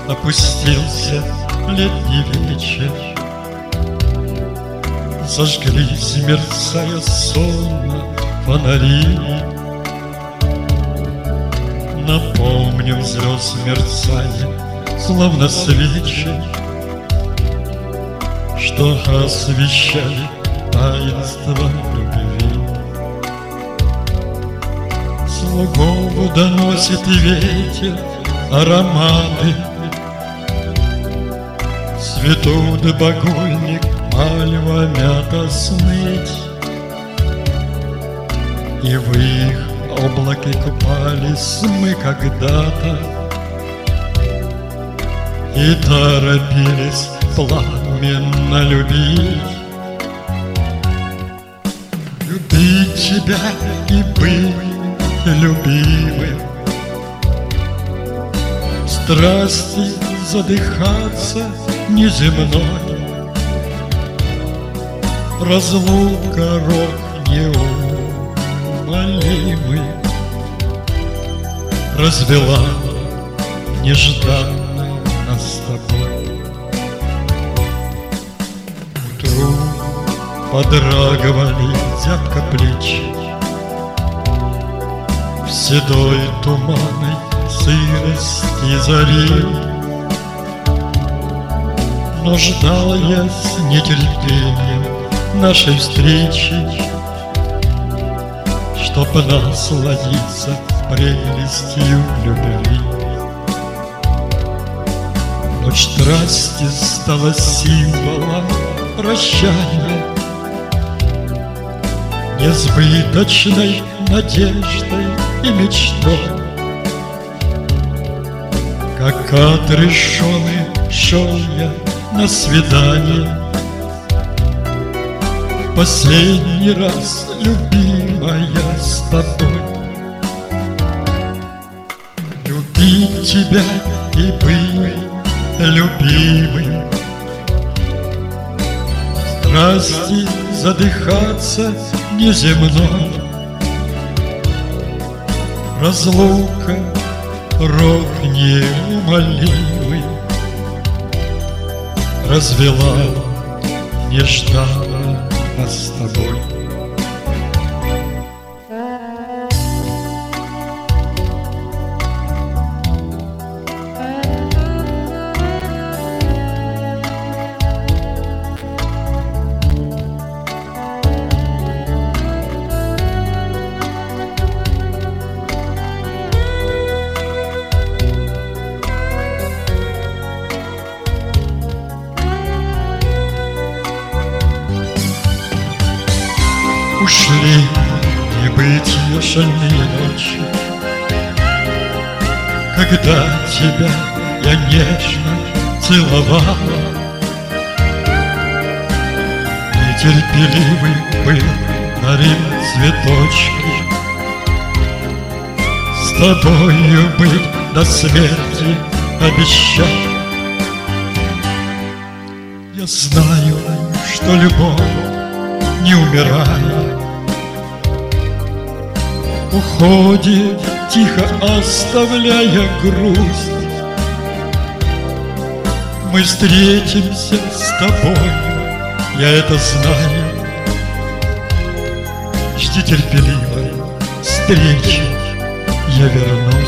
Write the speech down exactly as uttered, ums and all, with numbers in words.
Опустился летний вечер, зажглись, мерцая сонно, фонари. Напомним звезд мерцание, словно свечи, что освещали таинство любви. Слугу доносит ветер ароматы, цветут багульник, мальва, мята, сныть. И в их облаке купались мы когда-то и торопились пламенно любить. Любить тебя и быть любимым, страсти задыхаться неземной, разлука рок неумолимый развела нежданно нас с тобой. Утру подрагивали зябко плечи в седой туманной сырости зари, но ждал я с нетерпением нашей встречи, чтоб насладиться прелестью любви. Ночь страсти стала символом прощания, несбыточной надеждой и мечтой. Как отрешенный шел я на свидание, последний раз, любимая, с тобой. Любить тебя и быть любимым, страсти задыхаться неземной, разлука рок неумолимый развела нежданно нас с тобой. Ушли небытие шальные ночи, когда тебя я нежно целовала. Нетерпеливый был дарил цветочки, с тобою быть до смерти обещал. Я знаю, что любовь не умирает, уходит, тихо оставляя грусть. Мы встретимся с тобой, я это знаю. Жди терпеливой встречи, я вернусь.